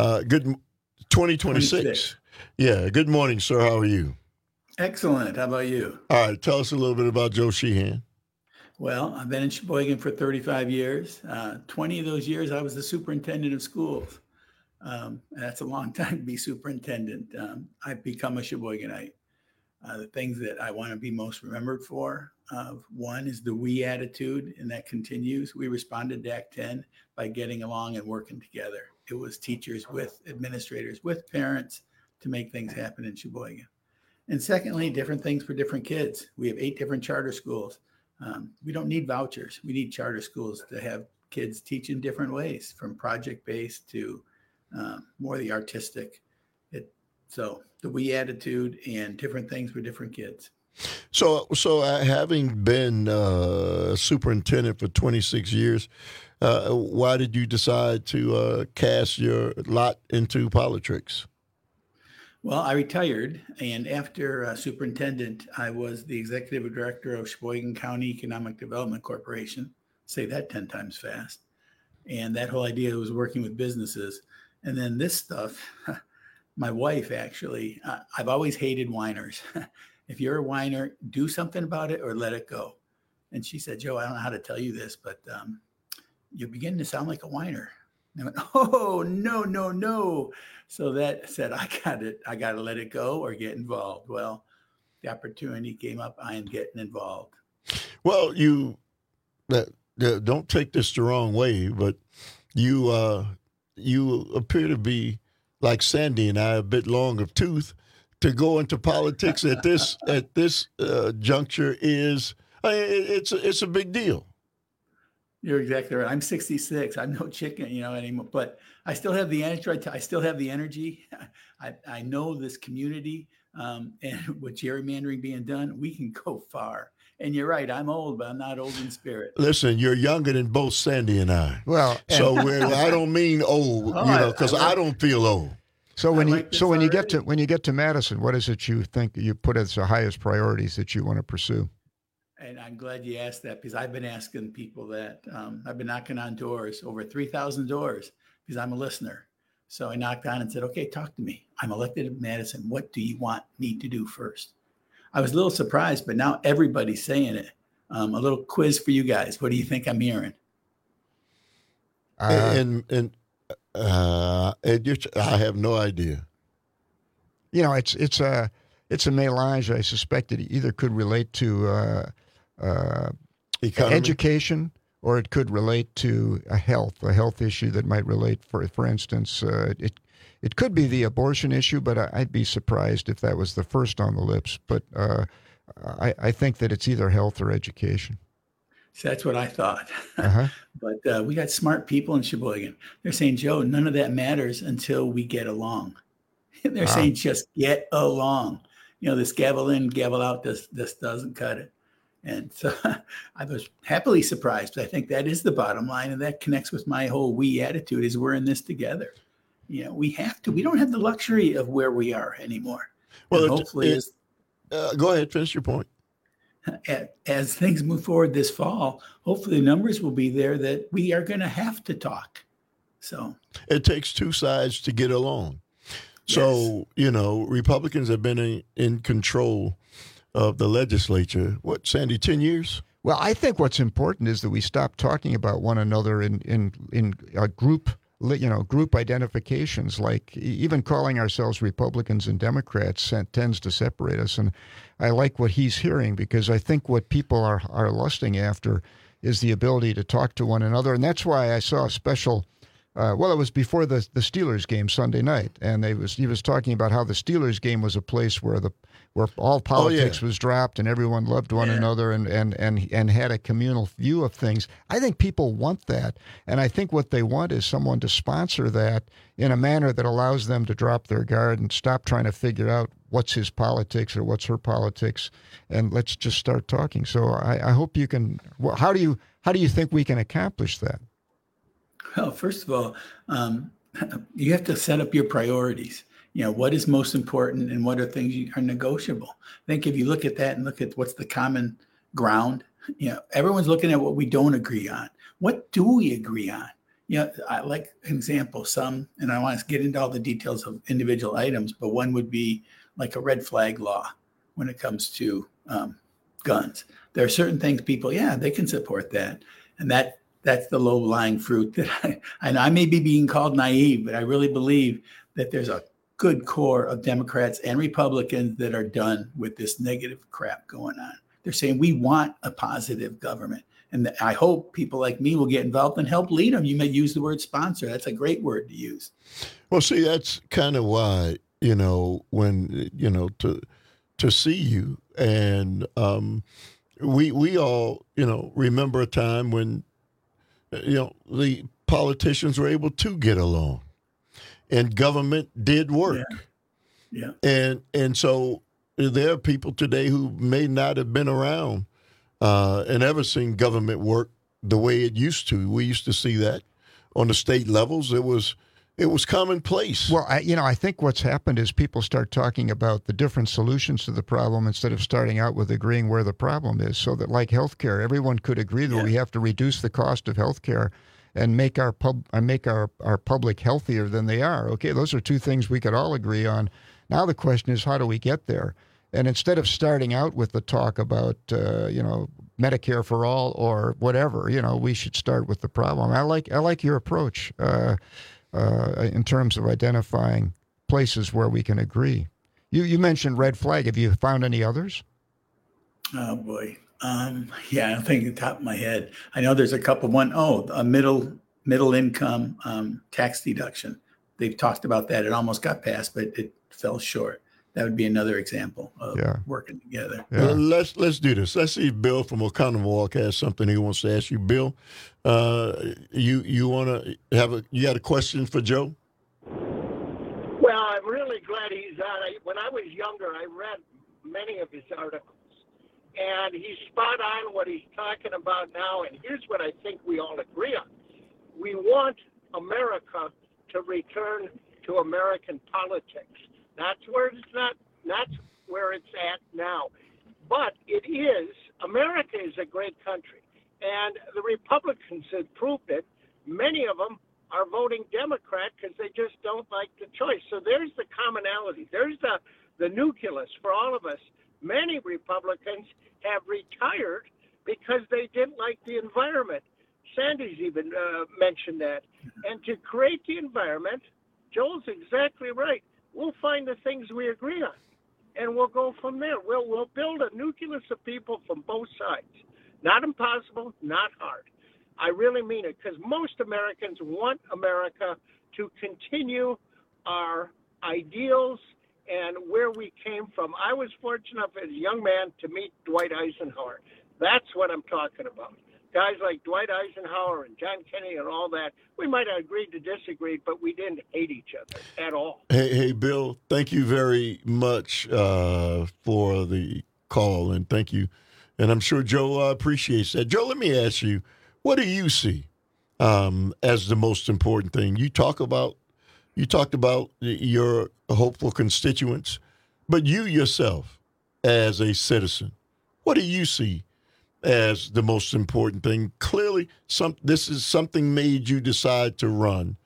2026. Yeah, good morning, sir. How are you? Excellent. How about you? All right, tell us a little bit about Joe Sheehan. Well, I've been in Sheboygan for 35 years. 20 of those years, I was the superintendent of schools. That's a long time to be superintendent. I've become a Sheboyganite. The things that I want to be most remembered for, one is the we attitude, and that continues. We responded to Act 10 by getting along and working together. It was teachers with administrators, with parents to make things happen in Sheboygan. And secondly, different things for different kids. We have 8 different charter schools. We don't need vouchers. We need charter schools to have kids teach in different ways, from project-based to more the artistic. So the we attitude and different things for different kids. So having been superintendent for 26 years, why did you decide to cast your lot into politics? Well, I retired, and after superintendent, I was the executive director of Sheboygan County Economic Development Corporation. Say that 10 times fast. And that whole idea was working with businesses. And then this stuff, my wife actually, I've always hated whiners. If you're a whiner, do something about it or let it go. And she said, Joe, I don't know how to tell you this, but you're beginning to sound like a whiner. And I went, oh, no. So that said, I got to let it go or get involved. Well, the opportunity came up. I am getting involved. Well, don't take this the wrong way, but you appear to be, like Sandy and I, a bit long of tooth. To go into politics at this juncture is it's a big deal. You're exactly right. I'm 66. I'm no chicken, anymore. But I still have the energy. I still have the energy. I know this community, and with gerrymandering being done, we can go far. And you're right. I'm old, but I'm not old in spirit. Listen, you're younger than both Sandy and I. Well, so I don't mean old, because I don't feel old. So when you get to Madison, what is it you think you put as the highest priorities that you want to pursue? And I'm glad you asked that, because I've been asking people that. I've been knocking on doors, over 3,000 doors, because I'm a listener. So I knocked on and said, okay, talk to me. I'm elected in Madison. What do you want me to do first? I was a little surprised, but now everybody's saying it. A little quiz for you guys. What do you think I'm hearing? I have no idea. It's a melange. I suspect it either could relate to education, or it could relate to a health issue that might relate. For instance, it could be the abortion issue, but I'd be surprised if that was the first on the lips. But I think that it's either health or education. So that's what I thought. Uh-huh. But we got smart people in Sheboygan. They're saying, Joe, none of that matters until we get along. They're saying just get along. This gavel in, gavel out, this doesn't cut it. And so I was happily surprised. But I think that is the bottom line. And that connects with my whole we attitude is we're in this together. We have to. We don't have the luxury of where we are anymore. Well, hopefully, go ahead, finish your point. As things move forward this fall, hopefully the numbers will be there that we are going to have to talk. So it takes two sides to get along. So, Republicans have been in control of the legislature, Sandy, 10 years? Well, I think what's important is that we stop talking about one another in a group identifications, like even calling ourselves Republicans and Democrats tends to separate us. And I like what he's hearing, because I think what people are lusting after is the ability to talk to one another. And that's why I saw a special, it was before the Steelers game Sunday night. And he was talking about how the Steelers game was a place where all politics was dropped and everyone loved one another and had a communal view of things. I think people want that. And I think what they want is someone to sponsor that in a manner that allows them to drop their guard and stop trying to figure out what's his politics or what's her politics, and let's just start talking. So I hope you can. How do you think we can accomplish that? Well, first of all, you have to set up your priorities. What is most important and what are things are negotiable. I think if you look at that and look at what's the common ground, everyone's looking at what we don't agree on. What do we agree on? I like an example, and I want to get into all the details of individual items, but one would be like a red flag law when it comes to guns. There are certain things people, they can support that. And that's the low-lying fruit that I may be being called naive, but I really believe that there's a good core of Democrats and Republicans that are done with this negative crap going on. They're saying we want a positive government. And I hope people like me will get involved and help lead them. You may use the word sponsor. That's a great word to use. Well, see, that's kind of why, when, to see you. And we all, remember a time when, the politicians were able to get along and government did work. Yeah. And so there are people today who may not have been around and ever seen government work the way it used to. We used to see that on the state levels. It was commonplace. Well, I think what's happened is people start talking about the different solutions to the problem instead of starting out with agreeing where the problem is. So that, like healthcare, everyone could agree that we have to reduce the cost of healthcare and make our public healthier than they are. Okay, those are two things we could all agree on. Now the question is, how do we get there? And instead of starting out with the talk about, Medicare for all or whatever, we should start with the problem. I like your approach in terms of identifying places where we can agree. You mentioned red flag. Have you found any others? Oh, boy. I don't think at the top of my head. I know there's a couple. One, a middle income tax deduction. They've talked about that. It almost got passed, but it fell short. That would be another example of working together. Yeah. Well, let's do this. Let's see if Bill from Oconomowoc has something he wants to ask you. Bill, you want to you got a question for Joe? Well, I'm really glad he's on. When I was younger, I read many of his articles, and he's spot on what he's talking about now. And here's what I think we all agree on: we want America to return to American politics. That's where it's not. That's where it's at now. But it is. America is a great country, and the Republicans have proved it. Many of them are voting Democrat because they just don't like the choice. So there's the commonality. There's the nucleus for all of us. Many Republicans have retired because they didn't like the environment. Sandy's even mentioned that. And to create the environment, Joel's exactly right. We'll find the things we agree on, and we'll go from there. We'll build a nucleus of people from both sides. Not impossible, not hard. I really mean it, because most Americans want America to continue our ideals and where we came from. I was fortunate enough as a young man to meet Dwight Eisenhower. That's what I'm talking about. Guys like Dwight Eisenhower and John Kennedy and all that, we might have agreed to disagree, but we didn't hate each other at all. Hey, Bill, thank you very much for the call, and thank you. And I'm sure Joe appreciates that. Joe, let me ask you, what do you see as the most important thing? You talked about your hopeful constituents, but you yourself as a citizen, what do you see as the most important thing? Clearly, this is something made you decide to run.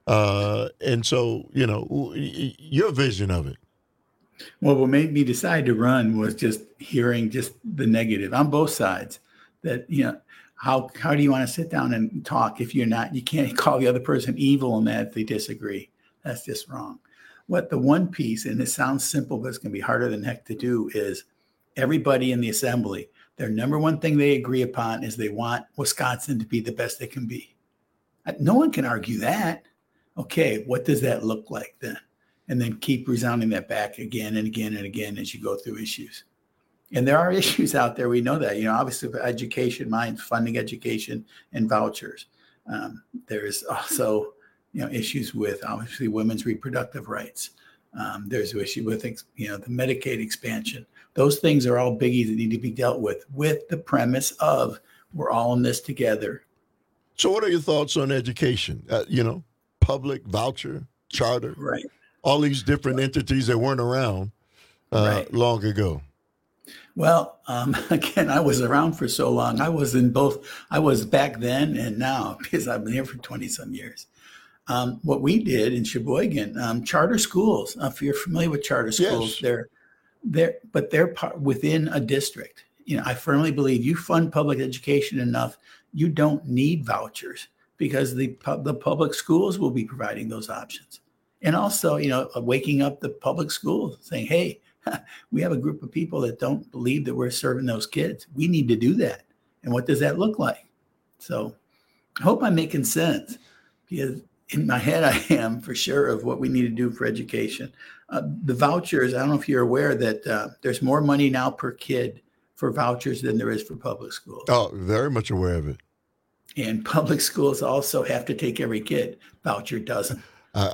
And so, your vision of it. Well, what made me decide to run was just hearing just the negative on both sides. That, how do you want to sit down and talk if you can't call the other person evil in that if they disagree? That's just wrong. What the one piece, and it sounds simple, but it's going to be harder than heck to do, is everybody in the assembly, their number one thing they agree upon is they want Wisconsin to be the best they can be. No one can argue that. Okay, what does that look like then? And then keep resounding that back again and again and again as you go through issues. And there are issues out there. We know that, obviously for education, funding education and vouchers. There's also, issues with obviously women's reproductive rights. There's an issue with, the Medicaid expansion. Those things are all biggies that need to be dealt with the premise of we're all in this together. So what are your thoughts on education? Public, voucher, charter, right? All these different entities that weren't around long ago. Well, again, I was around for so long. I was in both. I was back then and now because I've been here for 20 some years. What we did in Sheboygan, charter schools, if you're familiar with charter schools, yes. they're within a district. I firmly believe you fund public education enough, you don't need vouchers because the public schools will be providing those options. And also, waking up the public schools saying, hey, we have a group of people that don't believe that we're serving those kids. We need to do that. And what does that look like? So I hope I'm making sense because in my head, I am for sure of what we need to do for education. The vouchers, I don't know if you're aware that there's more money now per kid for vouchers than there is for public schools. Oh, very much aware of it. And public schools also have to take every kid. Voucher doesn't.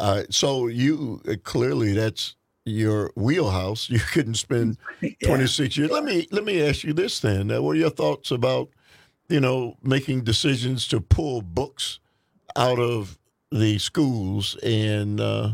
So you clearly that's your wheelhouse. You couldn't spend 26 years. Let me ask you this then. What are your thoughts about, making decisions to pull books out of the schools and, out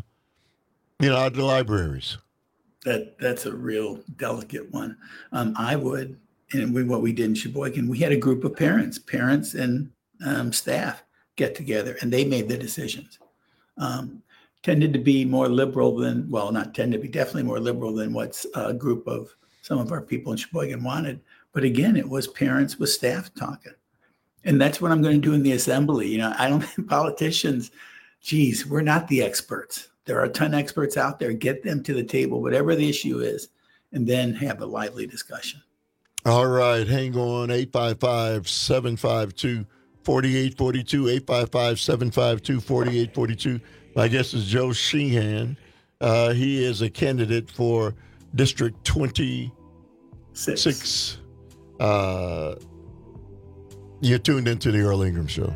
of the libraries? That's a real delicate one. I would, and what we did in Sheboygan, we had a group of parents and staff get together, and they made the decisions. Tended to be more liberal than, well, not tend to be, definitely more liberal than what's a group of some of our people in Sheboygan wanted. But again, it was parents with staff talking. And that's what I'm going to do in the assembly. I don't think politicians, we're not the experts. There are a ton of experts out there. Get them to the table, whatever the issue is, and then have a lively discussion. All right. Hang on. 855-752-4842. 855-752-4842. My guest is Joe Sheehan. He is a candidate for District 26. You're tuned into the Earl Ingram Show.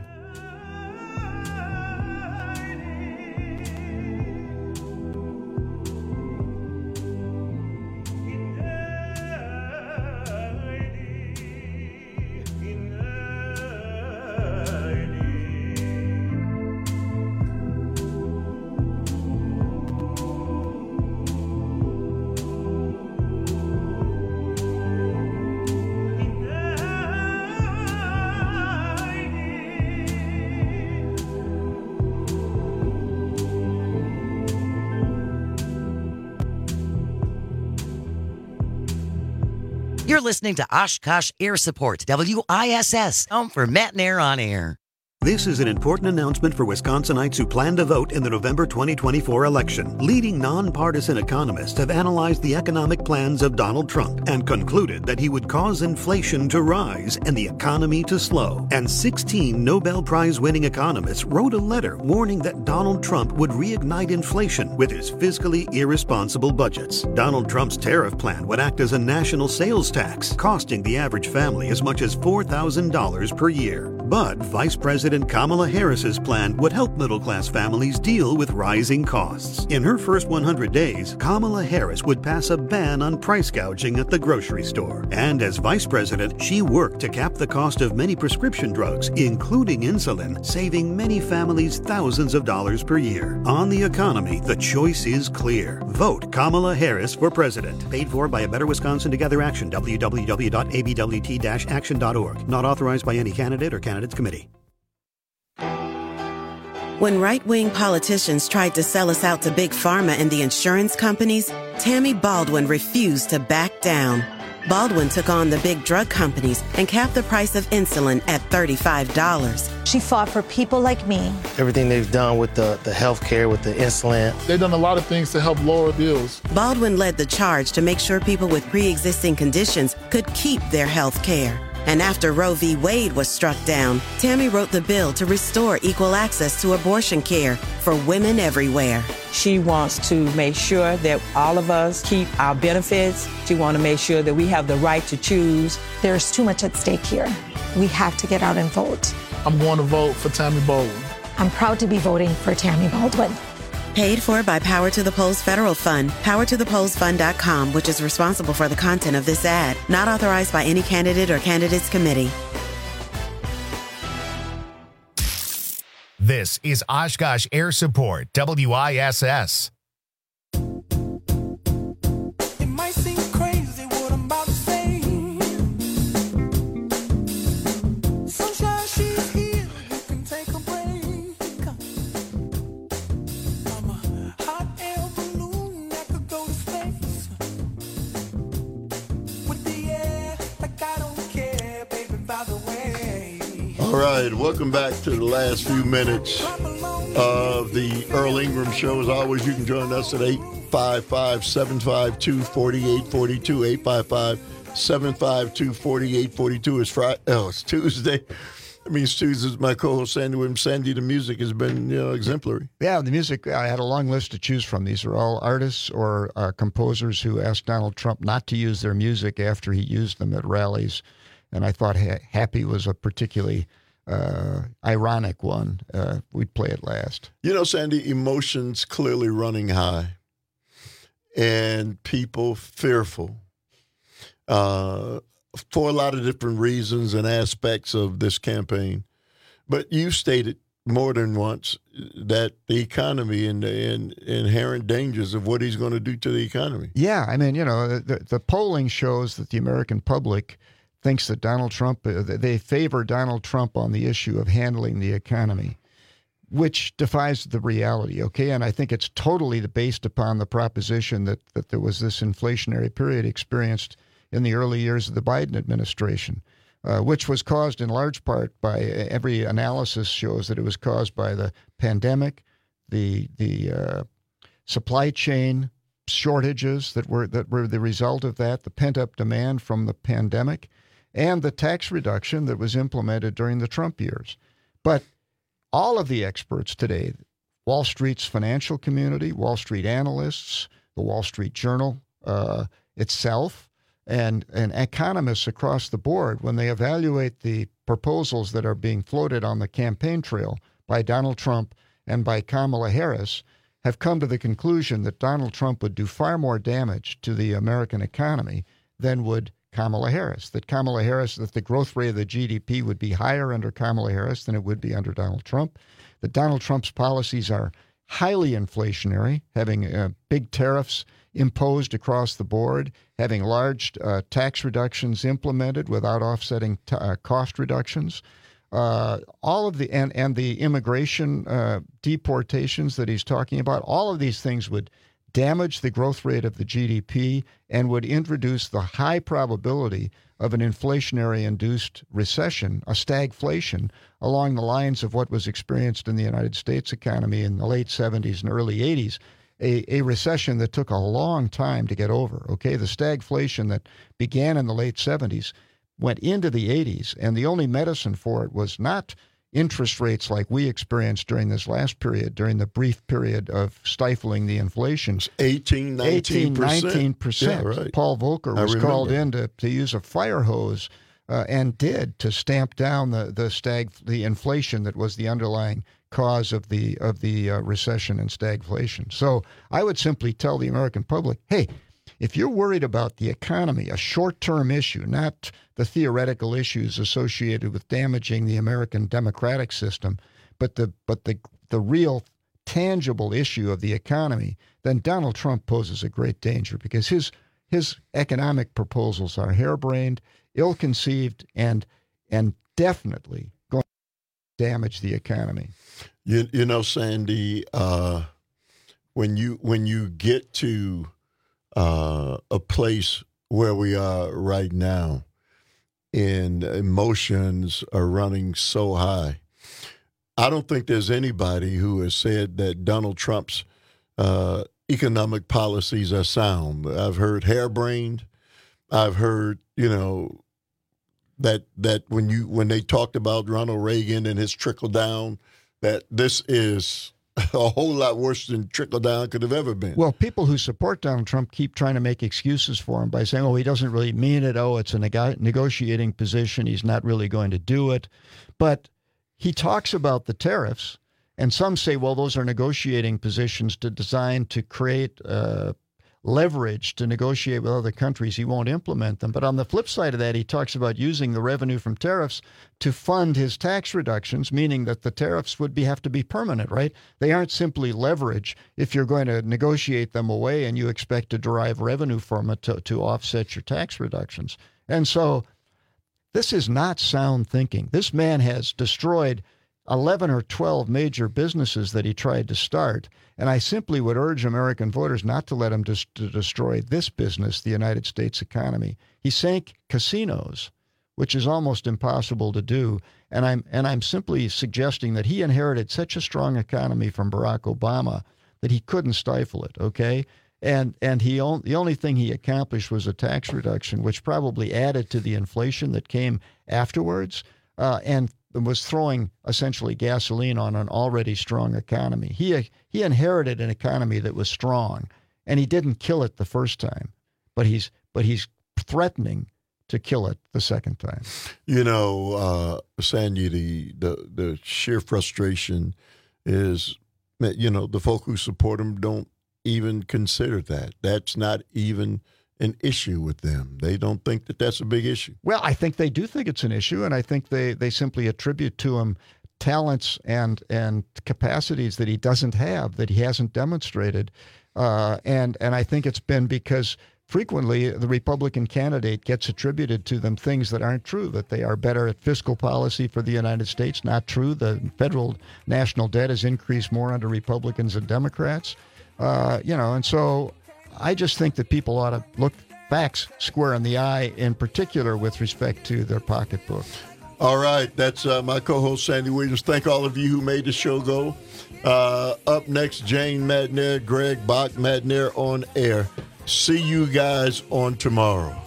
You're listening to Oshkosh Air Support, WISS, home for Matt and Air on Air. This is an important announcement for Wisconsinites who plan to vote in the November 2024 election. Leading nonpartisan economists have analyzed the economic plans of Donald Trump and concluded that he would cause inflation to rise and the economy to slow. And 16 Nobel Prize-winning economists wrote a letter warning that Donald Trump would reignite inflation with his fiscally irresponsible budgets. Donald Trump's tariff plan would act as a national sales tax, costing the average family as much as $4,000 per year. But Vice President Kamala Harris's plan would help middle-class families deal with rising costs. In her first 100 days, Kamala Harris would pass a ban on price gouging at the grocery store. And as vice president, she worked to cap the cost of many prescription drugs, including insulin, saving many families thousands of dollars per year. On the economy, the choice is clear. Vote Kamala Harris for president. Paid for by A Better Wisconsin Together Action, www.abwt-action.org. Not authorized by any candidate or candidates committee. When right-wing politicians tried to sell us out to Big Pharma and the insurance companies, Tammy Baldwin refused to back down. Baldwin took on the big drug companies and capped the price of insulin at $35. She fought for people like me. Everything they've done with the health care, with the insulin. They've done a lot of things to help lower bills. Baldwin led the charge to make sure people with pre-existing conditions could keep their health care. And after Roe v. Wade was struck down, Tammy wrote the bill to restore equal access to abortion care for women everywhere. She wants to make sure that all of us keep our benefits. She wants to make sure that we have the right to choose. There's too much at stake here. We have to get out and vote. I'm going to vote for Tammy Baldwin. I'm proud to be voting for Tammy Baldwin. Paid for by Power to the Polls Federal Fund, powertothepollsfund.com, which is responsible for the content of this ad. Not authorized by any candidate or candidates committee. This is Oshkosh Air Support, WISS. All right, welcome back to the last few minutes of the Earl Ingram Show. As always, you can join us at 855-752-4842, 855-752-4842. It's Tuesday. That means Tuesday's my co-host, Sandy Williams. Sandy, the music has been exemplary. Yeah, the music, I had a long list to choose from. These are all artists or composers who asked Donald Trump not to use their music after he used them at rallies. And I thought Happy was a particularly ironic one. We'd play it last. You know, Sandy, emotions clearly running high and people fearful for a lot of different reasons and aspects of this campaign. But you stated more than once that the economy and the inherent dangers of what he's going to do to the economy. Yeah, I mean, you know, the polling shows that the American public thinks that Donald Trump, they favor Donald Trump on the issue of handling the economy, which defies the reality, okay? And I think it's totally based upon the proposition that there was this inflationary period experienced in the early years of the Biden administration, which was caused in large part by, every analysis shows that it was caused by the pandemic, the supply chain shortages that were the result of that, the pent-up demand from the pandemic, and the tax reduction that was implemented during the Trump years. But all of the experts today, Wall Street's financial community, Wall Street analysts, the Wall Street Journal itself, and economists across the board, when they evaluate the proposals that are being floated on the campaign trail by Donald Trump and by Kamala Harris, have come to the conclusion that Donald Trump would do far more damage to the American economy than would Kamala Harris, that the growth rate of the GDP would be higher under Kamala Harris than it would be under Donald Trump, that Donald Trump's policies are highly inflationary, having big tariffs imposed across the board, having large tax reductions implemented without offsetting cost reductions. All of the and the immigration deportations that he's talking about, all of these things would damage the growth rate of the GDP, and would introduce the high probability of an inflationary-induced recession, a stagflation, along the lines of what was experienced in the United States economy in the late 70s and early 80s, a recession that took a long time to get over, okay? The stagflation that began in the late 70s went into the 80s, and the only medicine for it was not interest rates like we experienced during this last period, during the brief period of stifling the inflation. 19%. Yeah, right. Paul Volcker was called in to use a fire hose and did to stamp down the inflation that was the underlying cause of the recession and stagflation. So I would simply tell the American public, hey, if you're worried about the economy, a short-term issue, not the theoretical issues associated with damaging the American democratic system, but the real tangible issue of the economy, then Donald Trump poses a great danger because his economic proposals are harebrained, ill-conceived, and definitely going to damage the economy. You know, Sandy, when you get to a place where we are right now, and emotions are running so high, I don't think there's anybody who has said that Donald Trump's economic policies are sound. I've heard harebrained. I've heard, that when they talked about Ronald Reagan and his trickle down, that this is a whole lot worse than trickle down could have ever been. Well, people who support Donald Trump keep trying to make excuses for him by saying, oh, he doesn't really mean it. Oh, it's a negotiating position. He's not really going to do it. But he talks about the tariffs, and some say, well, those are negotiating positions designed to create leverage to negotiate with other countries. He won't implement them. But on the flip side of that, he talks about using the revenue from tariffs to fund his tax reductions, meaning that the tariffs would have to be permanent, right? They aren't simply leverage if you're going to negotiate them away and you expect to derive revenue from it to offset your tax reductions. And so this is not sound thinking. This man has destroyed 11 or 12 major businesses that he tried to start. And I simply would urge American voters not to let him to destroy this business, the United States economy. He sank casinos, which is almost impossible to do. And I'm simply suggesting that he inherited such a strong economy from Barack Obama that he couldn't stifle it, okay? And the only thing he accomplished was a tax reduction, which probably added to the inflation that came afterwards, and was throwing essentially gasoline on an already strong economy. He inherited an economy that was strong, and he didn't kill it the first time, but he's threatening to kill it the second time. Sandy, the sheer frustration is, the folk who support him don't even consider that. That's not even an issue with them. They don't think that that's a big issue. Well, I think they do think it's an issue, and I think they simply attribute to him talents and capacities that he doesn't have, that he hasn't demonstrated. And I think it's been because frequently the Republican candidate gets attributed to them things that aren't true, that they are better at fiscal policy for the United States. Not true. The federal national debt has increased more under Republicans than Democrats. And so I just think that people ought to look facts square in the eye, in particular with respect to their pocketbook. All right. That's my co-host, Sandy Williams. Thank all of you who made the show go. Up next, Jane Madner, Greg Bach, Madner on air. See you guys on tomorrow.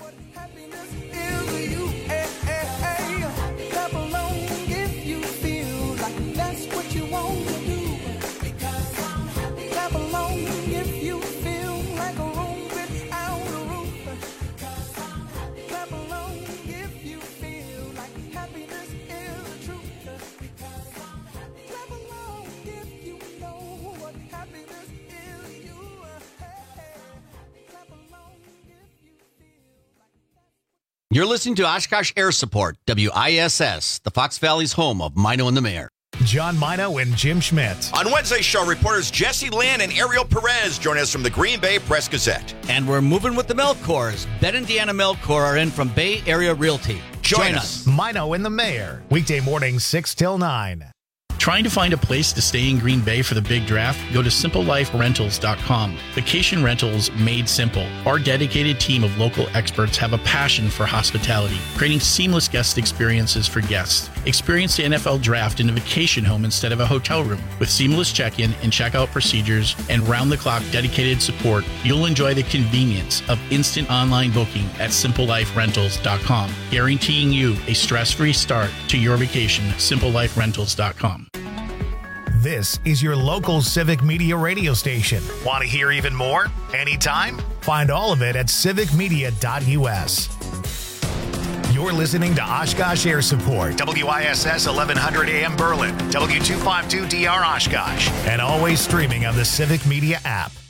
You're listening to Oshkosh Air Support, WISS, the Fox Valley's home of Mino and the Mayor. John Mino and Jim Schmidt. On Wednesday's show, reporters Jesse Lynn and Ariel Perez join us from the Green Bay Press-Gazette. And we're moving with the Melcors. Ben and Deanna Melcor are in from Bay Area Realty. Join us. Mino and the Mayor, weekday mornings 6 till 9. Trying to find a place to stay in Green Bay for the big draft? Go to simpleliferentals.com. Vacation rentals made simple. Our dedicated team of local experts have a passion for hospitality, creating seamless guest experiences for guests. Experience the NFL draft in a vacation home instead of a hotel room. With seamless check-in and check-out procedures and round-the-clock dedicated support, you'll enjoy the convenience of instant online booking at simpleliferentals.com, guaranteeing you a stress-free start to your vacation. simpleliferentals.com. This is your local Civic Media radio station. Want to hear even more? Anytime? Find all of it at civicmedia.us. You're listening to Oshkosh Air Support, WISS 1100 AM Berlin, W252DR Oshkosh, and always streaming on the Civic Media app.